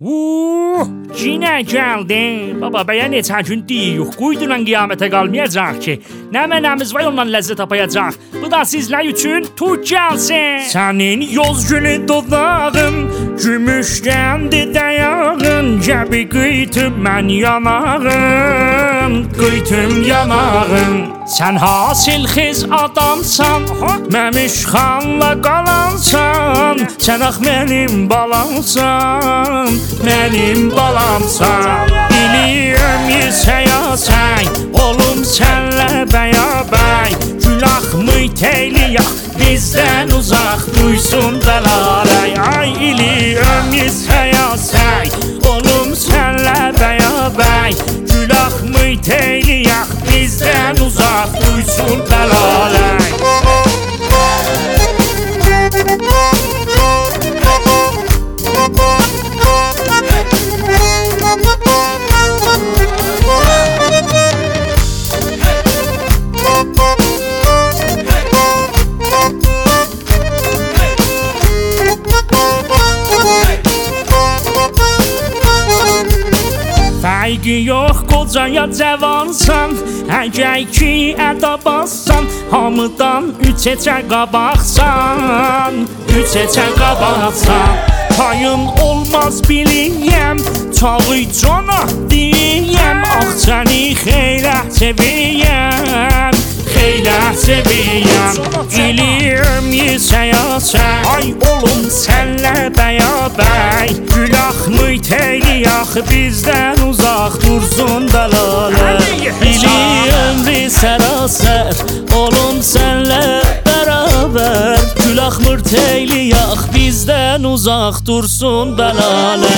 Yine geldi. Baba beyan et her gün deyik. Quydulan qiyamətə qalmayacaq ki. Nəmənəmiz var ondan ləzzət tapayacaq. Bu da sizlər üçün tut gəlsin. Sənin yoz gülü dodağın, gümüşdəndir dəyağın. Gəbi qıytım mən yanağın, qıytım yanağın. Sən hasil xiz adamsan, məmiş xanla qalansan. Sən ax mənim balamsan, mənim balamsan. İliyəm yesəyəsən, olum sənlə bəyabəy. Gülah mütəyliyək, bizdən uzaq duysun dəlalay. Ay iliyəm yesəyəsən, olum sənlə bəyabəy. Gülah mütəyliyək, bizdən uzaq duysun dəlalay. Fərqi yox qocaya cavansan, əgər ki ədabazsan, hamıdan üç heçə qabaqsan, üç heçə qabaqsan. Payın olmaz biliyəm, çağı cana deyəm, ax səni xeylə seviyəm, xeylə seviyəm. İliyəm yesəyəsən, ay olum sənlə bəyabəy. Gülah mütəyliyək, bizdən uzaq dursun dəlalə. İliyəm sərasər, olum sənlə bərabər. Gülah mütəyliyək, bizdən uzaq dursun dəlalə.